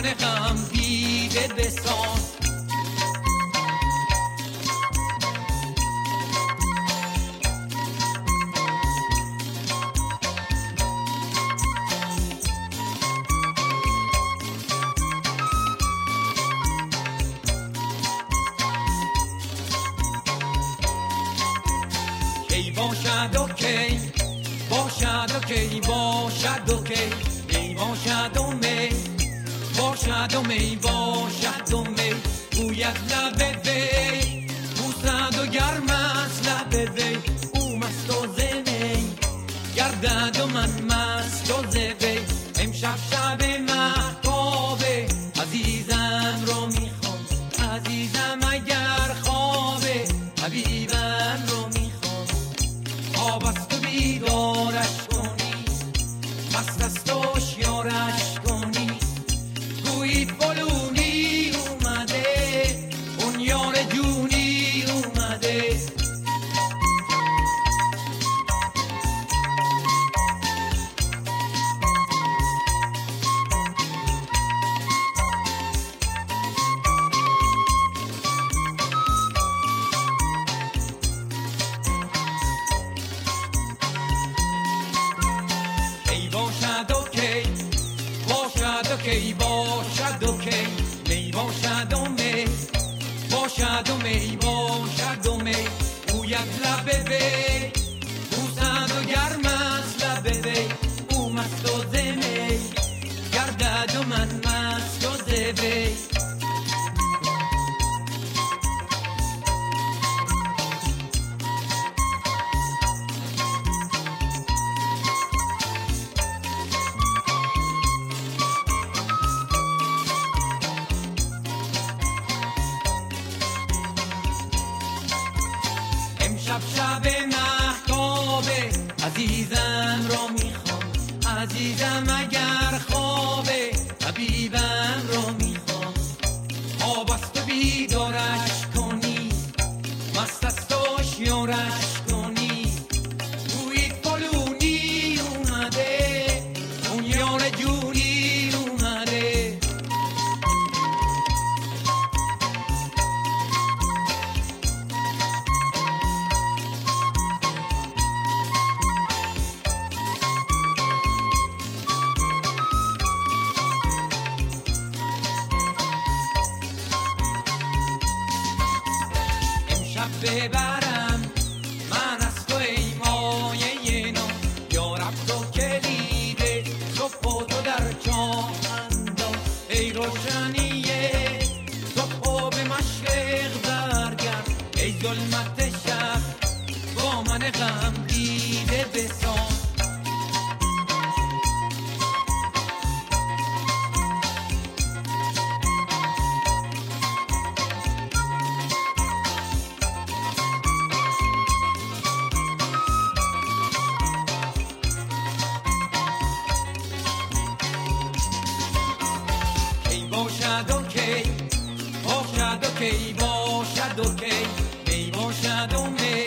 غم دیده بسان. کی باشد و کی باشد و کی باشد و کی می باشد و می باشد و می باشد و می گوید لب وی بوسد و گرم است لب وی او مست و زمی گردد و من مست و زوی امشب شب مهتابه عزیزم رو میخوام عزیزم اگر خوابه حبیبم رو میخوام خواب است و بیدارش کنی مست است و هوشیارش کنی گویی فلونی اومده اون یار جونی اومده. کی باشد و کی باشد و کی باشد و کی می باشد و می باشد و می باشد و می گوید لب وی بوسد و گرم است لب وی او مست و زمی گردد و من مست و زوی امشب شب مهتابه عزیزم رو میخوام عزیزم اگر خوابه حبیبم رو میخوام خواب است و بیدارش کنی مست است و هوشیارش کنی گویی فلونی اومده اون یار جونی اومده. ببرم من از تو ای مایه نو یا رب تو کلیده صبح و تو در جاهندا ای روشنیه صبح و به مشرق برگرد ای ظلمت شب با من غم دیده بسان. باشد و کی باشد و کی باشد و کی می باشد و می